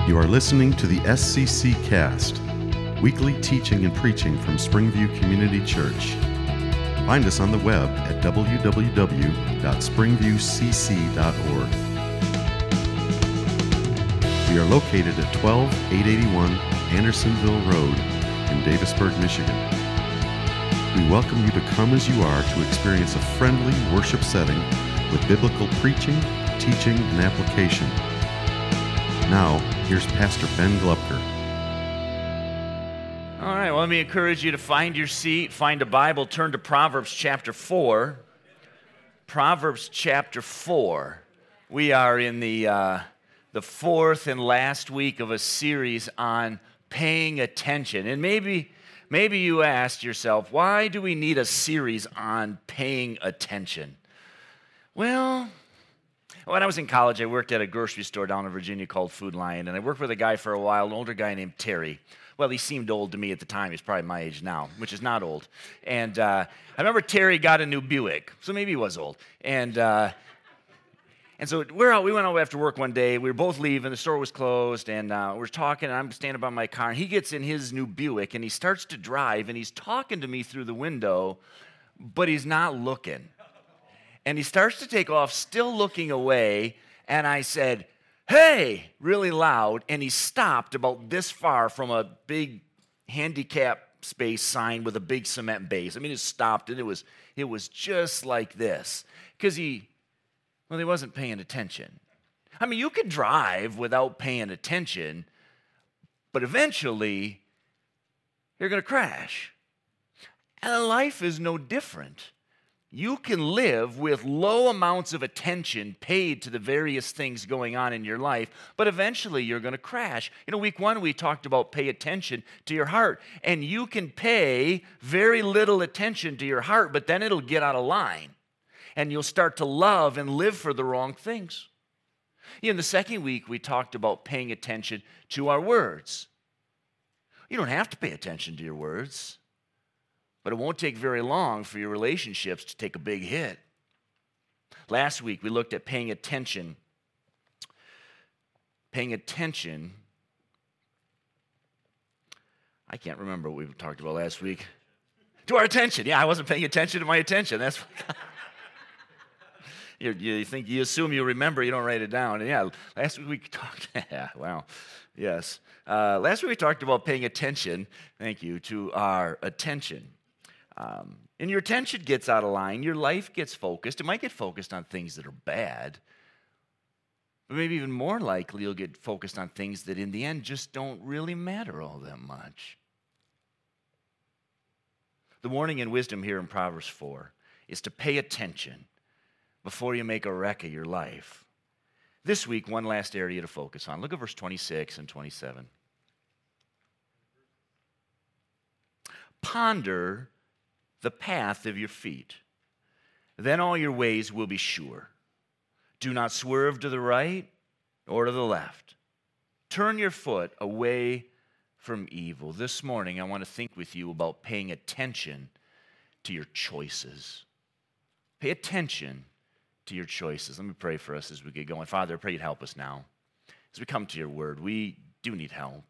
You are listening to the SCC Cast, weekly teaching and preaching from Springview Community Church. Find us on the web at www.springviewcc.org. We are located at 12881 Andersonville Road in Davisburg, Michigan. We welcome you to come as you are to experience a friendly worship setting with biblical preaching, teaching, and application. Now, here's Pastor Ben Glupker. All right, well, let me encourage you to find your seat, find a Bible, turn to Proverbs chapter 4. Proverbs chapter 4. We are in the fourth and last week of a series on paying attention. And maybe you asked yourself, why do we need a series on paying attention? Well, when I was in college, I worked at a grocery store down in Virginia called Food Lion, and I worked with a guy for a while, an older guy named Terry. Well, he seemed old to me at the time. He's probably my age now, which is not old. And I remember Terry got a new Buick, so maybe he was old. And so we went out after work one day. We were both leaving. The store was closed, and we're talking, and I'm standing by my car, and he gets in his new Buick, and he starts to drive, and he's talking to me through the window, but he's not looking. And he starts to take off, still looking away, and I said, "Hey," really loud, and he stopped about this far from a big handicap space sign with a big cement base. I mean, it stopped, and it was just like this, because he wasn't paying attention. I mean, you could drive without paying attention, but eventually, you're going to crash. And life is no different. You can live with low amounts of attention paid to the various things going on in your life, but eventually you're going to crash. Week one, we talked about pay attention to your heart, and you can pay very little attention to your heart, but then it'll get out of line, and you'll start to love and live for the wrong things. In the second week, we talked about paying attention to our words. You don't have to pay attention to your words, but it won't take very long for your relationships to take a big hit. Last week, we looked at paying attention. Paying attention. I can't remember what we talked about last week. To our attention. Yeah, I wasn't paying attention to my attention. That's you assume you remember, you don't write it down. And yeah, last week we talked, yes. Last week we talked about paying attention, thank you, to our attention. And your attention gets out of line, your life gets focused. It might get focused on things that are bad, but maybe even more likely you'll get focused on things that in the end just don't really matter all that much. The warning and wisdom here in Proverbs 4 is to pay attention before you make a wreck of your life. This week, one last area to focus on. Look at verse 26 and 27. Ponder the path of your feet, then all your ways will be sure. Do not swerve to the right or to the left. Turn your foot away from evil. This morning, I want to think with you about paying attention to your choices. Pay attention to your choices. Let me pray for us as we get going. Father, I pray you'd help us now. As we come to your word, we do need help.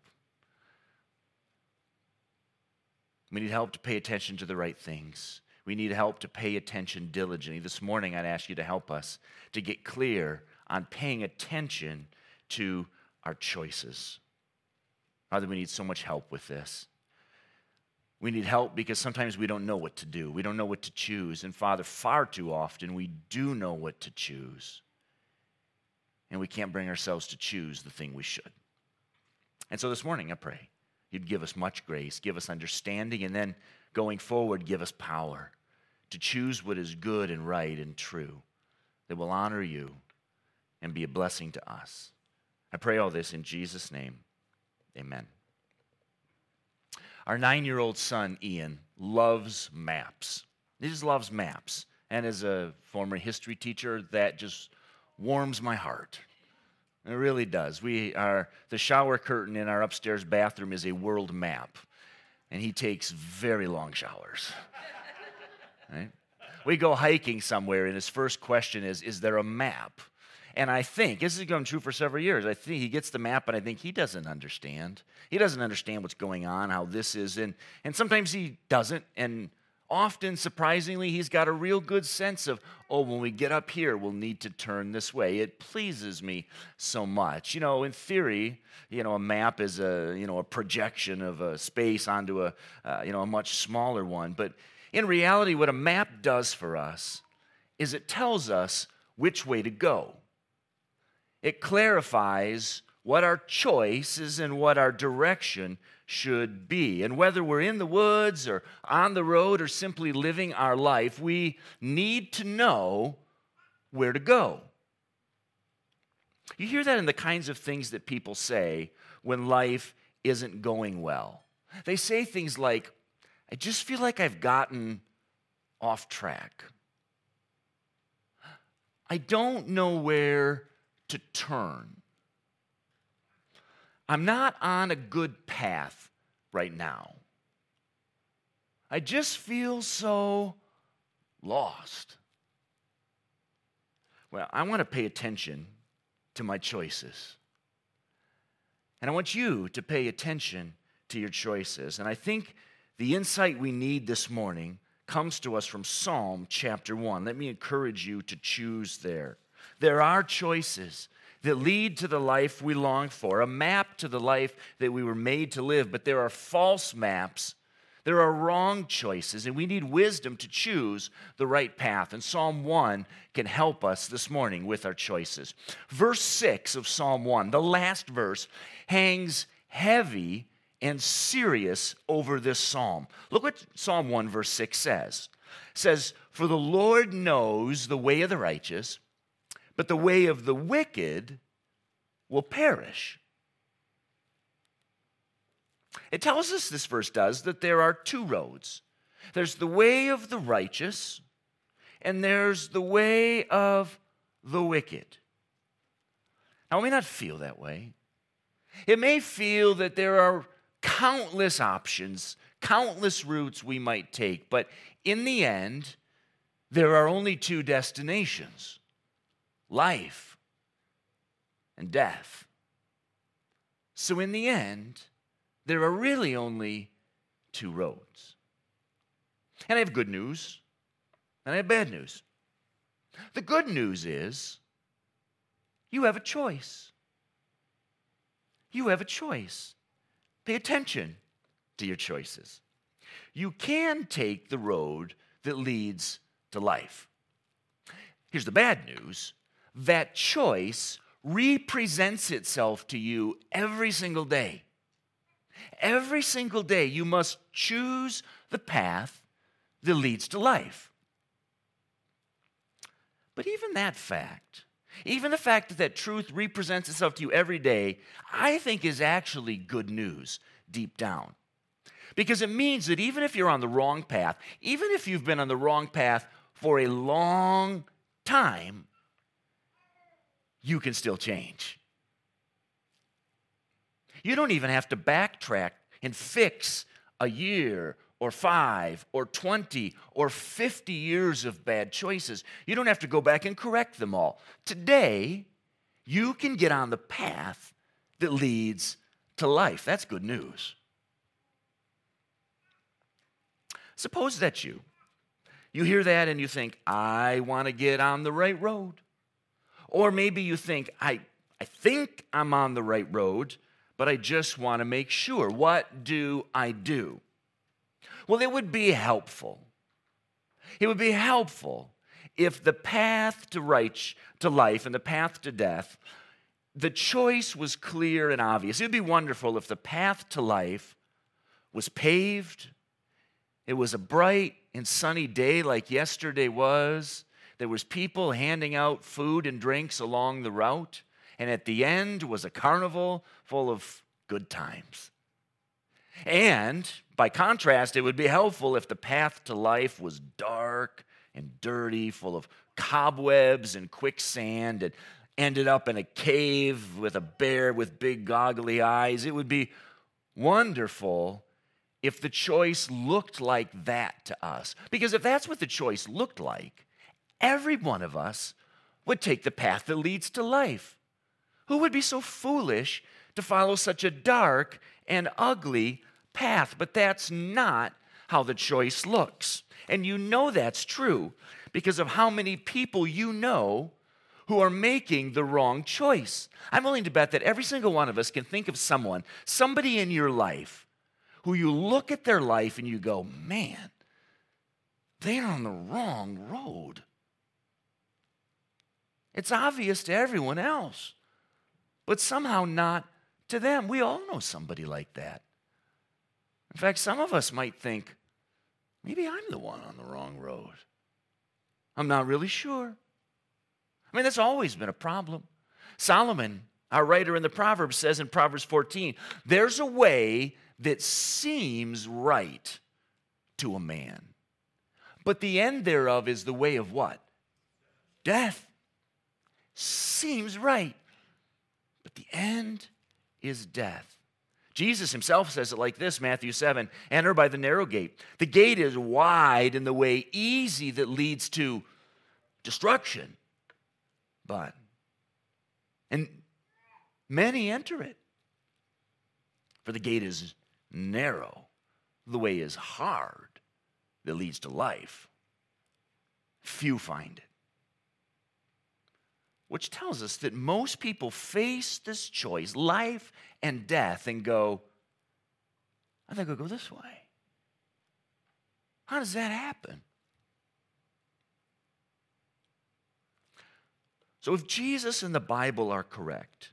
We need help to pay attention to the right things. We need help to pay attention diligently. This morning, I'd ask you to help us to get clear on paying attention to our choices. Father, we need so much help with this. We need help because sometimes we don't know what to do. We don't know what to choose. And Father, far too often, we do know what to choose. And we can't bring ourselves to choose the thing we should. And so this morning, I pray you'd give us much grace, give us understanding, and then going forward, give us power to choose what is good and right and true, that will honor you and be a blessing to us. I pray all this in Jesus' name. Amen. Our 9-year-old son, Ian, loves maps. He just loves maps. And as a former history teacher, that just warms my heart. It really does. The shower curtain in our upstairs bathroom is a world map, and he takes very long showers. Right? We go hiking somewhere, and his first question is there a map? And I think, this has gone true for several years, I think he gets the map, and I think he doesn't understand. He doesn't understand what's going on, how this is. And sometimes he doesn't. And often, surprisingly, he's got a real good sense of, oh, when we get up here, we'll need to turn this way. It pleases me so much. In theory, a map is a projection of a space onto a much smaller one. But in reality, what a map does for us is it tells us which way to go. It clarifies what our choice is and what our direction should be. And whether we're in the woods or on the road or simply living our life, we need to know where to go. You hear that in the kinds of things that people say when life isn't going well. They say things like, I just feel like I've gotten off track. I don't know where to turn. I'm not on a good path right now. I just feel so lost. Well, I want to pay attention to my choices. And I want you to pay attention to your choices. And I think the insight we need this morning comes to us from Psalm chapter 1. Let me encourage you to choose there. There are choices that lead to the life we long for, a map to the life that we were made to live, but there are false maps. There are wrong choices, and we need wisdom to choose the right path. And Psalm 1 can help us this morning with our choices. Verse 6 of Psalm 1, the last verse, hangs heavy and serious over this psalm. Look what Psalm 1 verse 6 says. It says, "For the Lord knows the way of the righteous, but the way of the wicked will perish." It tells us, this verse does, that there are two roads. There's the way of the righteous, and there's the way of the wicked. Now, it may not feel that way. It may feel that there are countless options, countless routes we might take, but in the end, there are only two destinations: life and death. So in the end, there are really only two roads. And I have good news, and I have bad news. The good news is you have a choice. You have a choice. Pay attention to your choices. You can take the road that leads to life. Here's the bad news. That choice represents itself to you every single day. Every single day, you must choose the path that leads to life. But even that fact, even the fact that truth represents itself to you every day, I think is actually good news deep down. Because it means that even if you're on the wrong path, even if you've been on the wrong path for a long time, you can still change. You don't even have to backtrack and fix a year or 5 or 20 or 50 years of bad choices. You don't have to go back and correct them all. Today, you can get on the path that leads to life. That's good news. Suppose that's you. You hear that and you think, I want to get on the right road. Or maybe you think, I think I'm on the right road, but I just want to make sure. What do I do? Well, it would be helpful. It would be helpful if the path to life and the path to death, the choice was clear and obvious. It would be wonderful if the path to life was paved. It was a bright and sunny day like yesterday was. There was people handing out food and drinks along the route. And at the end was a carnival full of good times. And by contrast, it would be helpful if the path to life was dark and dirty, full of cobwebs and quicksand, and ended up in a cave with a bear with big goggly eyes. It would be wonderful if the choice looked like that to us. Because if that's what the choice looked like, every one of us would take the path that leads to life. Who would be so foolish to follow such a dark and ugly path? But that's not how the choice looks. And you know that's true because of how many people you know who are making the wrong choice. I'm willing to bet that every single one of us can think of somebody in your life, who you look at their life and you go, man, they're on the wrong road. It's obvious to everyone else, but somehow not to them. We all know somebody like that. In fact, some of us might think, maybe I'm the one on the wrong road. I'm not really sure. I mean, that's always been a problem. Solomon, our writer in the Proverbs, says in Proverbs 14, there's a way that seems right to a man, but the end thereof is the way of what? Death. Seems right, but the end is death. Jesus himself says it like this, Matthew 7, enter by the narrow gate. The gate is wide and the way easy that leads to destruction, and many enter it. For the gate is narrow, the way is hard that leads to life. Few find it. Which tells us that most people face this choice, life and death, and go, I think I'll go this way. How does that happen? So if Jesus and the Bible are correct,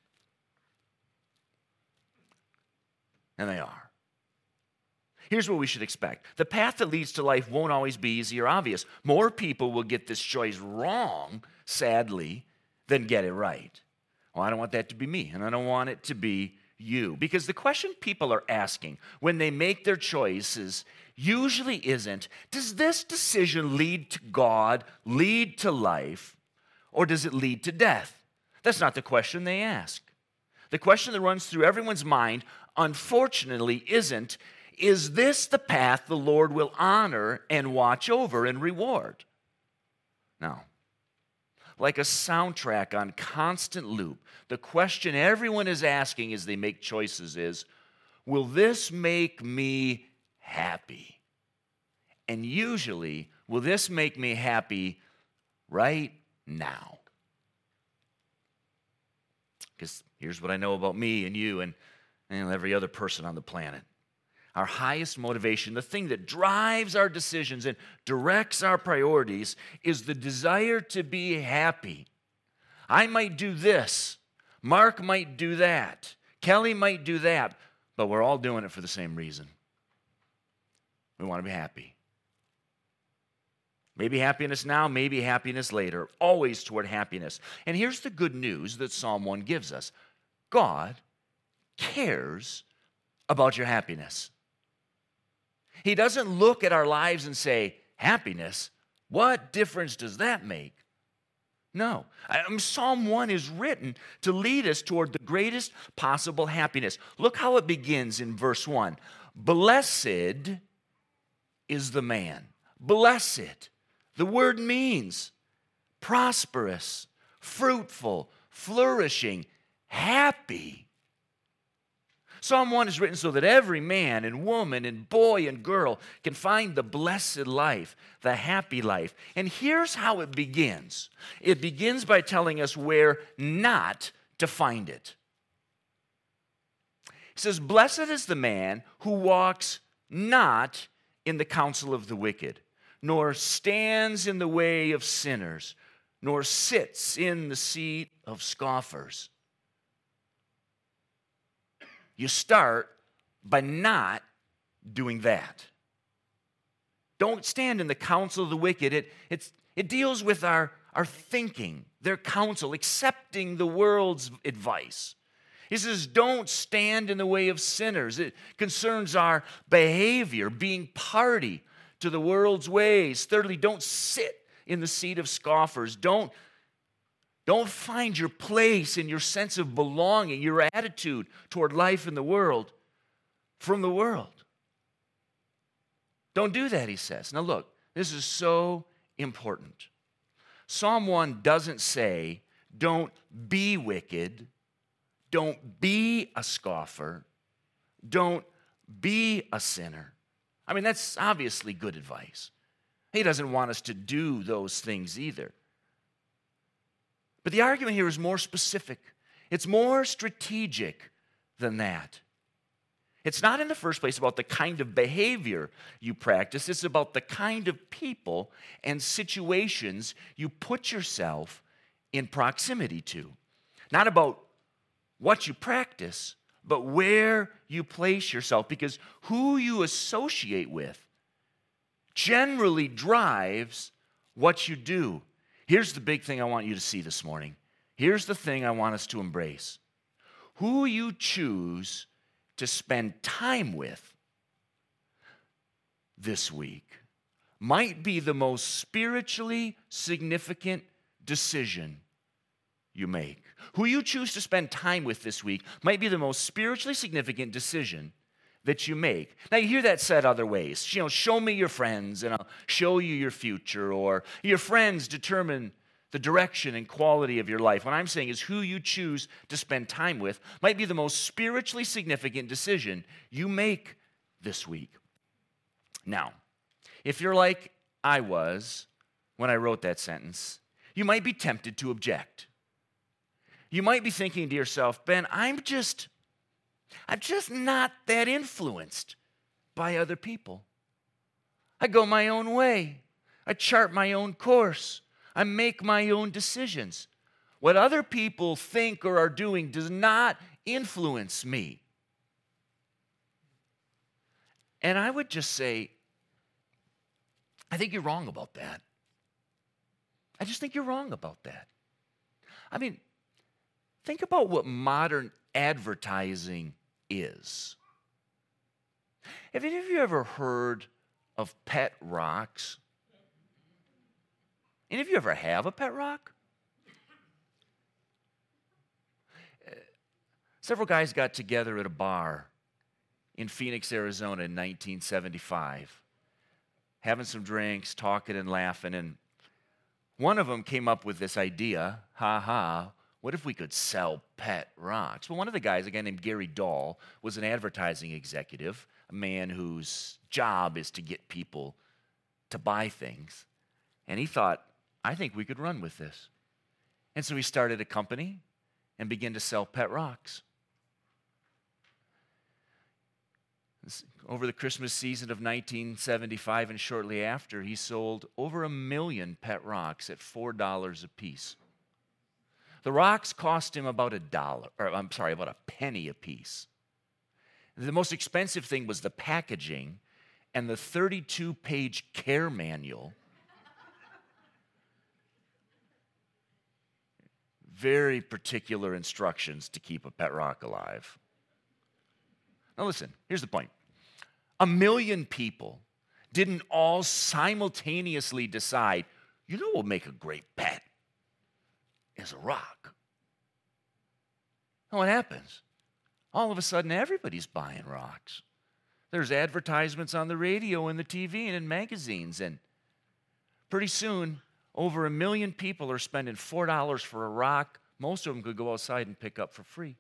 and they are, here's what we should expect. The path that leads to life won't always be easy or obvious. More people will get this choice wrong, sadly, than get it right. Well, I don't want that to be me, and I don't want it to be you. Because the question people are asking when they make their choices usually isn't, does this decision lead to God, lead to life, or does it lead to death? That's not the question they ask. The question that runs through everyone's mind, unfortunately, isn't, is this the path the Lord will honor and watch over and reward? No. Like a soundtrack on constant loop, the question everyone is asking as they make choices is, will this make me happy? And usually, will this make me happy right now? Because here's what I know about me and you and every other person on the planet. Our highest motivation, the thing that drives our decisions and directs our priorities, is the desire to be happy. I might do this. Mark might do that. Kelly might do that. But we're all doing it for the same reason. We want to be happy. Maybe happiness now, maybe happiness later. Always toward happiness. And here's the good news that Psalm 1 gives us. God cares about your happiness. He doesn't look at our lives and say, happiness, what difference does that make? No. Psalm 1 is written to lead us toward the greatest possible happiness. Look how it begins in verse 1. Blessed is the man. Blessed. The word means prosperous, fruitful, flourishing, happy. Psalm 1 is written so that every man and woman and boy and girl can find the blessed life, the happy life. And here's how it begins. It begins by telling us where not to find it. It says, blessed is the man who walks not in the counsel of the wicked, nor stands in the way of sinners, nor sits in the seat of scoffers. You start by not doing that. Don't stand in the counsel of the wicked. It deals with our thinking, their counsel, accepting the world's advice. He says, don't stand in the way of sinners. It concerns our behavior, being party to the world's ways. Thirdly, don't sit in the seat of scoffers. Don't find your place in your sense of belonging, your attitude toward life in the world from the world. Don't do that, he says. Now look, this is so important. Psalm 1 doesn't say, don't be wicked, don't be a scoffer, don't be a sinner. I mean, that's obviously good advice. He doesn't want us to do those things either. But the argument here is more specific. It's more strategic than that. It's not in the first place about the kind of behavior you practice. It's about the kind of people and situations you put yourself in proximity to. Not about what you practice, but where you place yourself. Because who you associate with generally drives what you do. Here's the big thing I want you to see this morning. Here's the thing I want us to embrace. Who you choose to spend time with this week might be the most spiritually significant decision you make. Who you choose to spend time with this week might be the most spiritually significant decision that you make. Now, you hear that said other ways. Show me your friends and I'll show you your future, or your friends determine the direction and quality of your life. What I'm saying is who you choose to spend time with might be the most spiritually significant decision you make this week. Now, if you're like I was when I wrote that sentence, you might be tempted to object. You might be thinking to yourself, Ben, I'm just not that influenced by other people. I go my own way. I chart my own course. I make my own decisions. What other people think or are doing does not influence me. And I would just say, I think you're wrong about that. I just think you're wrong about that. I mean, think about what modern advertising is. Have any of you ever heard of pet rocks? Any of you ever have a pet rock? Several guys got together at a bar in Phoenix, Arizona in 1975, having some drinks, talking and laughing, and one of them came up with this idea, what if we could sell pet rocks? Well, one of the guys, a guy named Gary Dahl, was an advertising executive, a man whose job is to get people to buy things. And he thought, I think we could run with this. And so he started a company and began to sell pet rocks. Over the Christmas season of 1975 and shortly after, he sold over 1 million pet rocks at $4 a piece. The rocks cost him about about a penny a piece. The most expensive thing was the packaging and the 32-page care manual. Very particular instructions to keep a pet rock alive. Now listen, here's the point. 1 million people didn't all simultaneously decide, what will make a great pet is a rock. And what happens? All of a sudden, everybody's buying rocks. There's advertisements on the radio and the TV and in magazines, and pretty soon, over 1 million people are spending $4 for a rock. Most of them could go outside and pick up for free.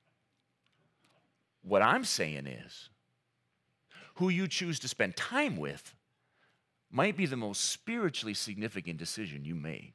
What I'm saying is, who you choose to spend time with might be the most spiritually significant decision you make.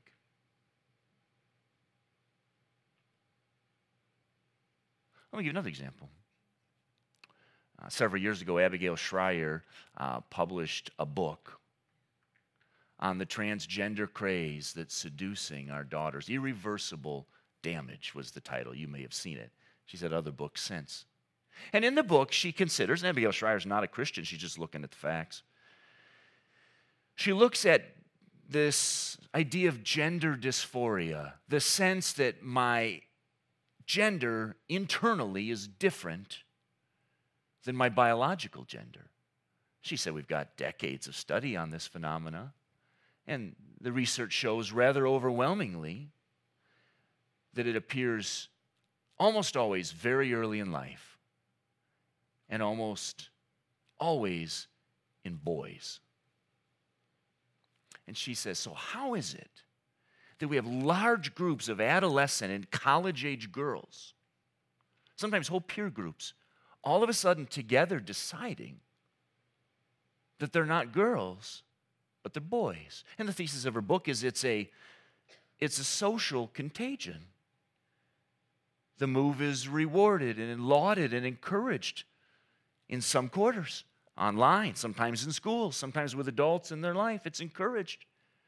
Let me give you another example. Several years ago, Abigail Schreier published a book on the transgender craze that's seducing our daughters. Irreversible Damage was the title. You may have seen it. She's had other books since. And in the book, she considers, and Abigail Schreier's not a Christian, she's just looking at the facts. She looks at this idea of gender dysphoria, the sense that my gender internally is different than my biological gender. She said we've got decades of study on this phenomena, and the research shows rather overwhelmingly that it appears almost always very early in life and almost always in boys. And she says, so how is it that we have large groups of adolescent and college-age girls, sometimes whole peer groups, all of a sudden together deciding that they're not girls, but they're boys. And the thesis of her book is it's a social contagion. The move is rewarded and lauded and encouraged in some quarters, online, sometimes in schools, sometimes with adults in their life. It's encouraged.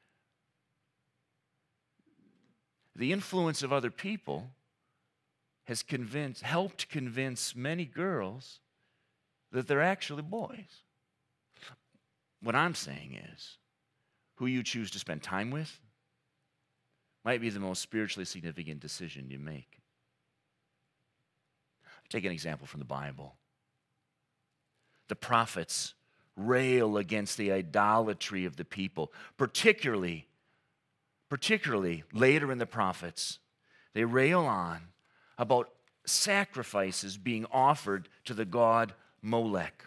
The influence of other people has helped convince many girls that they're actually boys. What I'm saying is, who you choose to spend time with might be the most spiritually significant decision you make. Take an example from the Bible. The prophets rail against the idolatry of the people, particularly later in the prophets. They rail on about sacrifices being offered to the god Molech.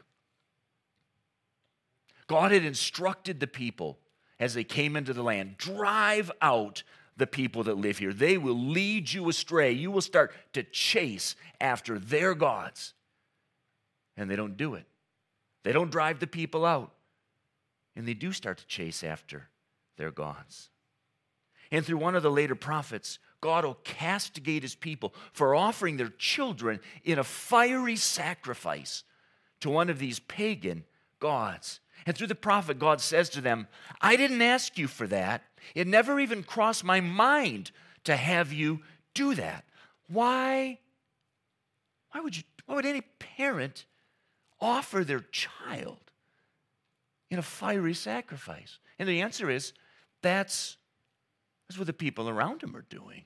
God had instructed the people as they came into the land, drive out the people that live here. They will lead you astray. You will start to chase after their gods. And they don't do it. They don't drive the people out. And they do start to chase after their gods. And through one of the later prophets, God will castigate his people for offering their children in a fiery sacrifice to one of these pagan gods. And through the prophet, God says to them, I didn't ask you for that. It never even crossed my mind to have you do that. Why would any parent offer their child in a fiery sacrifice? And the answer is, that's what the people around him are doing.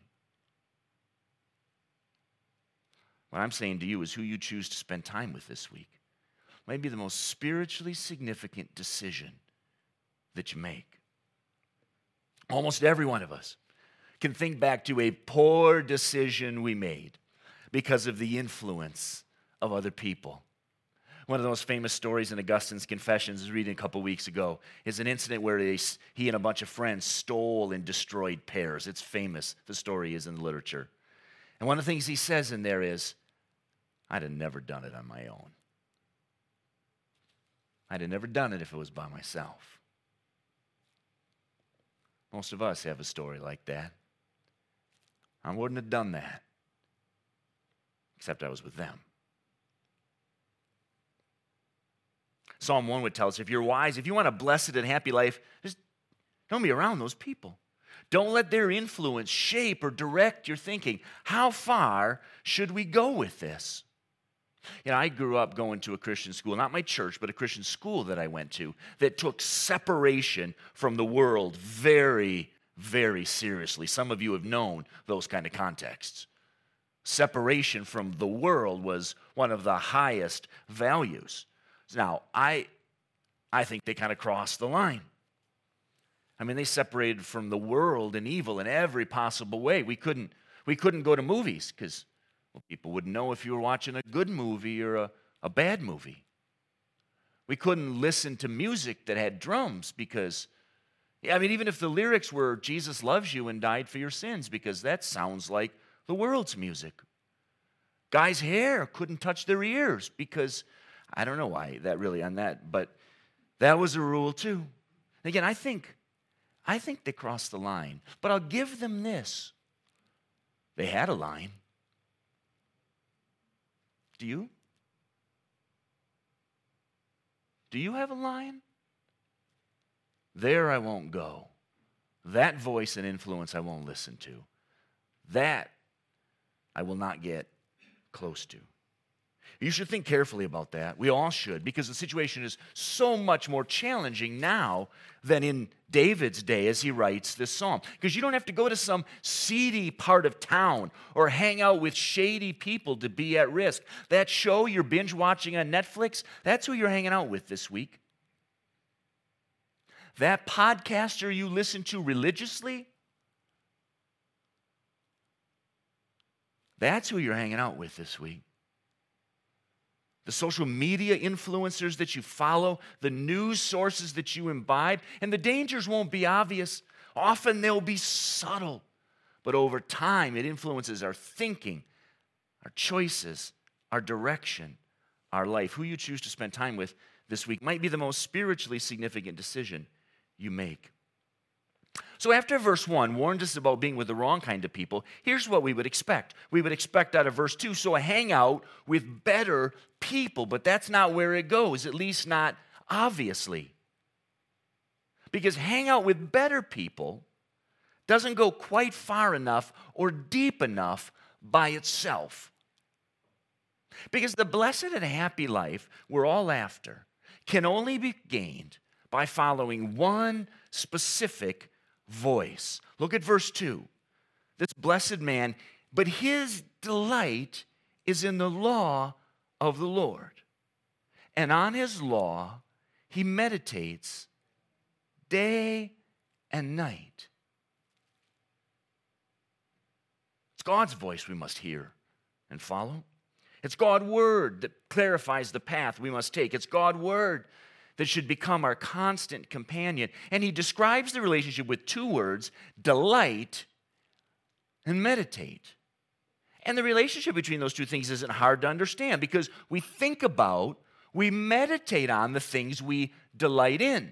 What I'm saying to you is who you choose to spend time with this week might be the most spiritually significant decision that you make. Almost every one of us can think back to a poor decision we made because of the influence of other people. One of the most famous stories in Augustine's Confessions, I was reading a couple weeks ago, is an incident where he and a bunch of friends stole and destroyed pears. It's famous. The story is in the literature. And one of the things he says in there is, I'd have never done it on my own. I'd have never done it if it was by myself. Most of us have a story like that. I wouldn't have done that, except I was with them. Psalm 1 would tell us, if you're wise, if you want a blessed and happy life, just don't be around those people. Don't let their influence shape or direct your thinking. How far should we go with this? You know, I grew up going to a Christian school, not my church, but a Christian school that I went to that took separation from the world very, very seriously. Some of you have known those kind of contexts. Separation from the world was one of the highest values. Now, I think they kind of crossed the line. I mean, they separated from the world and evil in every possible way. We couldn't go to movies because people wouldn't know if you were watching a good movie or a bad movie. We couldn't listen to music that had drums because, even if the lyrics were, Jesus loves you and died for your sins, because that sounds like the world's music. Guys' hair couldn't touch their ears because, I don't know why that really on that, but that was a rule too. Again, I think they crossed the line, but I'll give them this. They had a line. Do you? Do you have a line? There I won't go. That voice and influence I won't listen to. That I will not get close to. You should think carefully about that. We all should, because the situation is so much more challenging now than in David's day as he writes this psalm. Because you don't have to go to some seedy part of town or hang out with shady people to be at risk. That show you're binge watching on Netflix, that's who you're hanging out with this week. That podcaster you listen to religiously, that's who you're hanging out with this week. The social media influencers that you follow, the news sources that you imbibe, and the dangers won't be obvious. Often they'll be subtle, but over time it influences our thinking, our choices, our direction, our life. Who you choose to spend time with this week might be the most spiritually significant decision you make. So after verse 1 warned us about being with the wrong kind of people, here's what we would expect. We would expect out of verse 2, so hang out with better people, but that's not where it goes, at least not obviously. Because hang out with better people doesn't go quite far enough or deep enough by itself. Because the blessed and happy life we're all after can only be gained by following one specific voice. Look at verse 2. This blessed man, but his delight is in the law of the Lord. And on his law he meditates day and night. It's God's voice we must hear and follow. It's God's word that clarifies the path we must take. It's God's word that should become our constant companion. And he describes the relationship with two words, delight and meditate. And the relationship between those two things isn't hard to understand because we think about, we meditate on the things we delight in.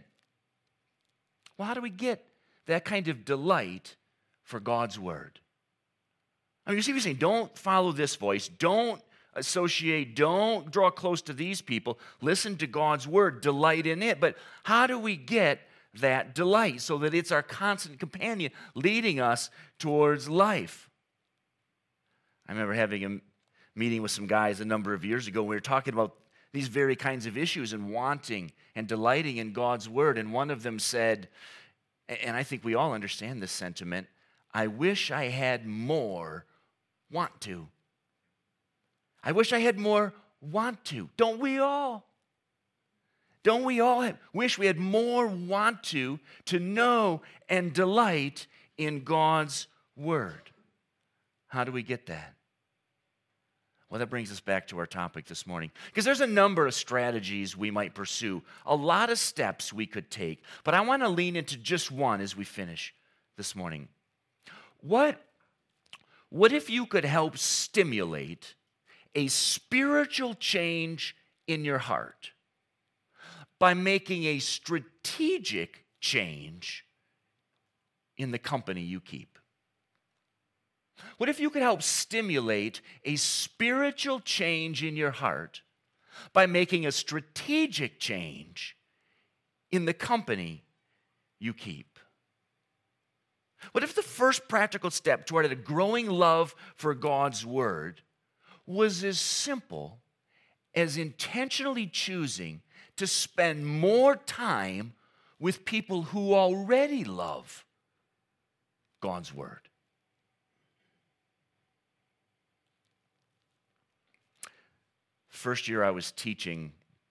Well, how do we get that kind of delight for God's word? I mean, you see what he's saying? Don't follow this voice. Don't associate. Don't draw close to these people. Listen to God's word. Delight in it. But how do we get that delight so that it's our constant companion leading us towards life? I remember having a meeting with some guys a number of years ago. We were talking about these very kinds of issues and wanting and delighting in God's word. And one of them said, and I think we all understand this sentiment, I wish I had more want to. I wish I had more want to. Don't we all? Don't we all wish we had more want to know and delight in God's word? How do we get that? Well, that brings us back to our topic this morning. Because there's a number of strategies we might pursue, a lot of steps we could take. But I want to lean into just one as we finish this morning. What if you could help stimulate a spiritual change in your heart by making a strategic change in the company you keep? What if you could help stimulate a spiritual change in your heart by making a strategic change in the company you keep? What if the first practical step toward a growing love for God's word was as simple as intentionally choosing to spend more time with people who already love God's word? First year I was teaching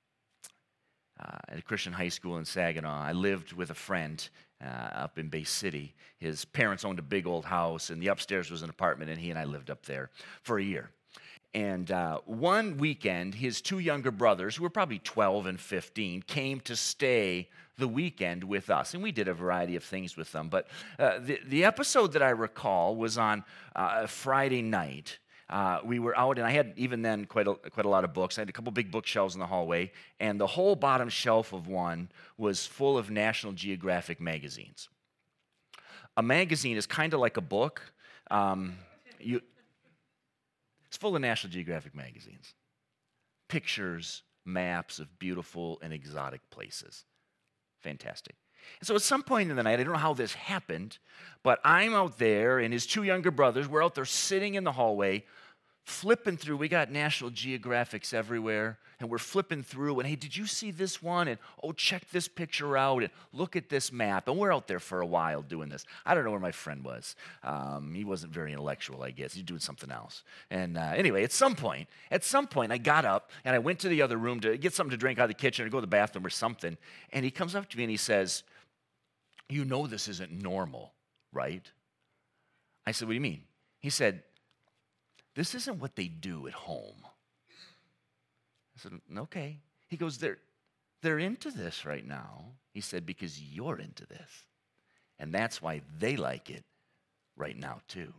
at a Christian high school in Saginaw. I lived with a friend up in Bay City. His parents owned a big old house, and the upstairs was an apartment, and he and I lived up there for a year. And one weekend, his two younger brothers, who were probably 12 and 15, came to stay the weekend with us. And we did a variety of things with them. But the episode that I recall was on Friday night. We were out, and I had even then quite a lot of books. I had a couple big bookshelves in the hallway, and the whole bottom shelf of one was full of National Geographic magazines. A magazine is kind of like a book. It's full of National Geographic magazines. Pictures, maps of beautiful and exotic places. Fantastic. And so at some point in the night, I don't know how this happened, but I'm out there, and his two younger brothers, we're out there sitting in the hallway, flipping through. We got National Geographics everywhere, and we're flipping through, and hey, did you see this one? And oh, check this picture out, and look at this map. And we're out there for a while doing this. I don't know where my friend was. He wasn't very intellectual, I guess. He's doing something else. And anyway, at some point, I got up, and I went to the other room to get something to drink out of the kitchen or go to the bathroom or something, and he comes up to me and he says, "You know this isn't normal, right?" I said, "What do you mean?" He said, "This isn't what they do at home." I said, "Okay." He goes, They're into this right now." He said, "Because you're into this." And that's why they like it right now, too.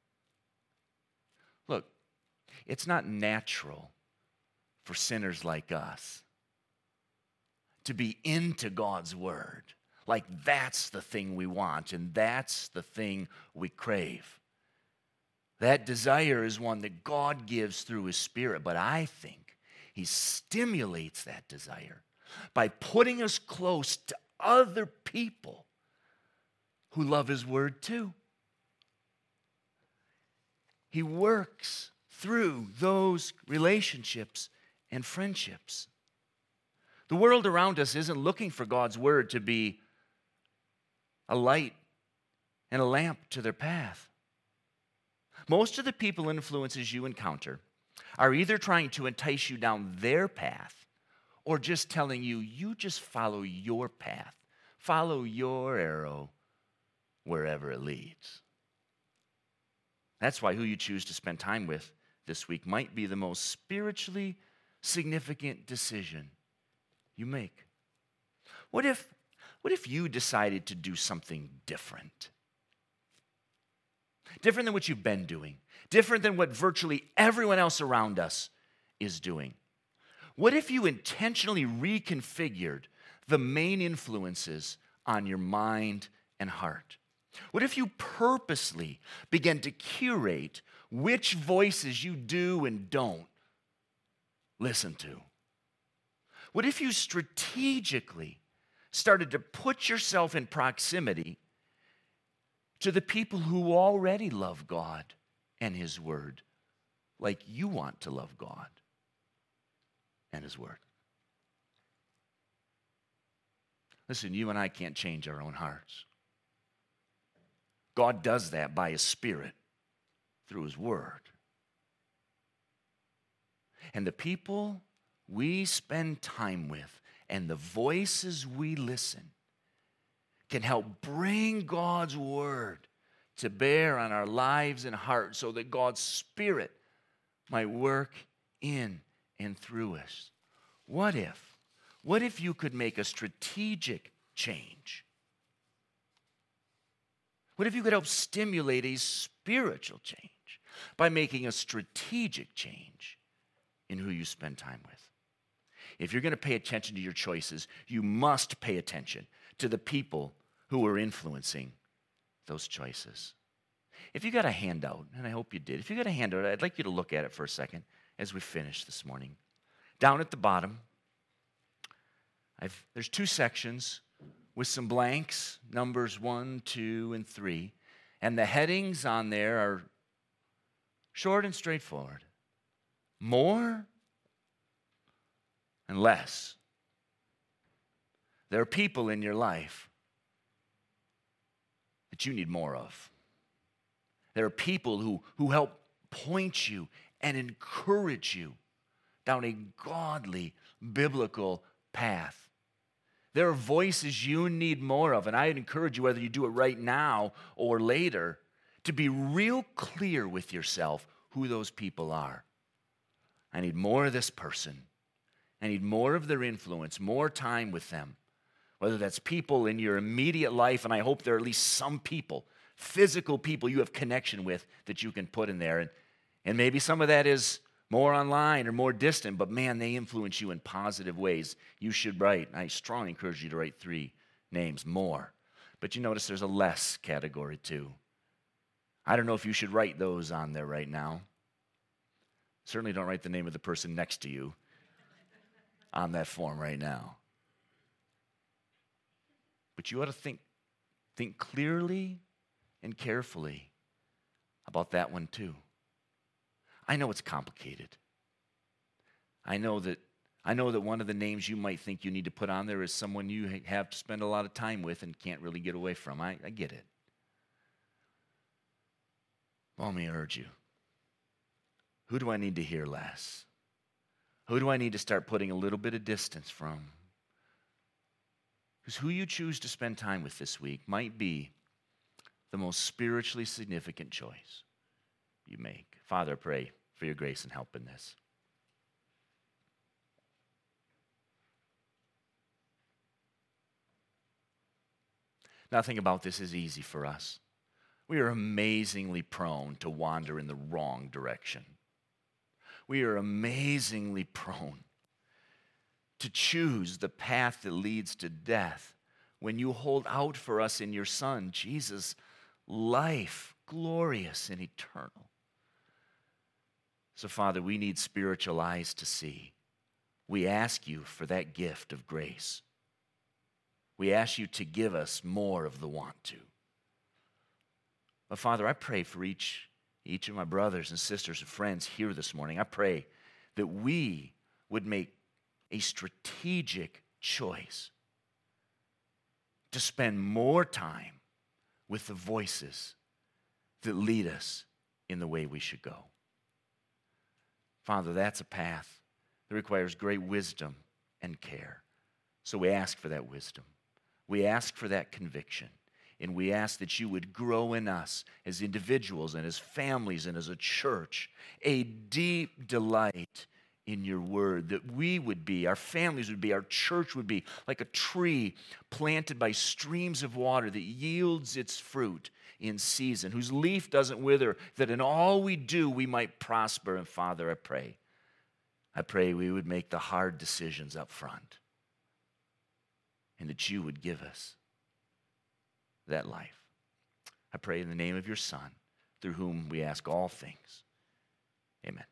Look, it's not natural for sinners like us to be into God's word. Like that's the thing we want and that's the thing we crave. That desire is one that God gives through his Spirit, but I think he stimulates that desire by putting us close to other people who love his word too. He works through those relationships and friendships. The world around us isn't looking for God's word to be a light and a lamp to their path. Most of the people influences you encounter are either trying to entice you down their path or just telling you, you just follow your path. Follow your arrow wherever it leads. That's why who you choose to spend time with this week might be the most spiritually significant decision you make. What if you decided to do something different? Different than what you've been doing. Different than what virtually everyone else around us is doing. What if you intentionally reconfigured the main influences on your mind and heart? What if you purposely began to curate which voices you do and don't listen to? What if you strategically started to put yourself in proximity to the people who already love God and his word like you want to love God and his word? Listen, you and I can't change our own hearts. God does that by his Spirit through his word. And the people we spend time with and the voices we listen can help bring God's word to bear on our lives and hearts so that God's Spirit might work in and through us. What if you could make a strategic change? What if you could help stimulate a spiritual change by making a strategic change in who you spend time with? If you're going to pay attention to your choices, you must pay attention to the people who are influencing those choices. If you got a handout, and I hope you did, if you got a handout, I'd like you to look at it for a second as we finish this morning. Down at the bottom, there's two sections with some blanks, numbers 1, 2, and 3. And the headings on there are short and straightforward. More and less. There are people in your life that you need more of. There are people who help point you and encourage you down a godly, biblical path. There are voices you need more of, and I'd encourage you, whether you do it right now or later, to be real clear with yourself who those people are. I need more of this person. I need more of their influence, more time with them. Whether that's people in your immediate life, and I hope there are at least some people, physical people you have connection with that you can put in there. And maybe some of that is more online or more distant, but man, they influence you in positive ways. You should write. I strongly encourage you to write 3 names, more. But you notice there's a less category too. I don't know if you should write those on there right now. Certainly don't write the name of the person next to you on that form right now. But you ought to think clearly and carefully about that one too. I know it's complicated. I know that one of the names you might think you need to put on there is someone you have to spend a lot of time with and can't really get away from. I get it. Well, let me urge you. Who do I need to hear less? Who do I need to start putting a little bit of distance from? Because who you choose to spend time with this week might be the most spiritually significant choice you make. Father, I pray for your grace and help in this. Nothing about this is easy for us. We are amazingly prone to wander in the wrong direction. We are amazingly prone to choose the path that leads to death when you hold out for us in your Son, Jesus, life, glorious and eternal. So, Father, we need spiritual eyes to see. We ask you for that gift of grace. We ask you to give us more of the want to. But, Father, I pray for each of my brothers and sisters and friends here this morning. I pray that we would make a strategic choice to spend more time with the voices that lead us in the way we should go. Father, that's a path that requires great wisdom and care. So we ask for that wisdom. We ask for that conviction. And we ask that you would grow in us as individuals and as families and as a church a deep delight in your word, that we would be, our families would be, our church would be like a tree planted by streams of water that yields its fruit in season, whose leaf doesn't wither, that in all we do we might prosper. And Father, I pray we would make the hard decisions up front and that you would give us that life. I pray in the name of your Son, through whom we ask all things. Amen.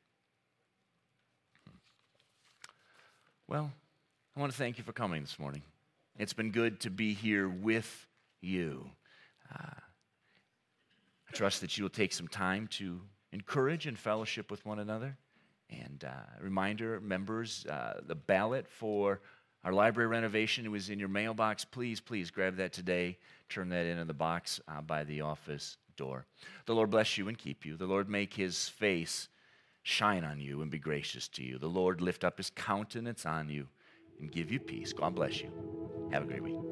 Well, I want to thank you for coming this morning. It's been good to be here with you. I trust that you will take some time to encourage and fellowship with one another. And reminder, members, the ballot for our library renovation was in your mailbox. Please grab that today. Turn that in the box by the office door. The Lord bless you and keep you. The Lord make his face shine on you and be gracious to you. The Lord lift up his countenance on you and give you peace. God bless you. Have a great week.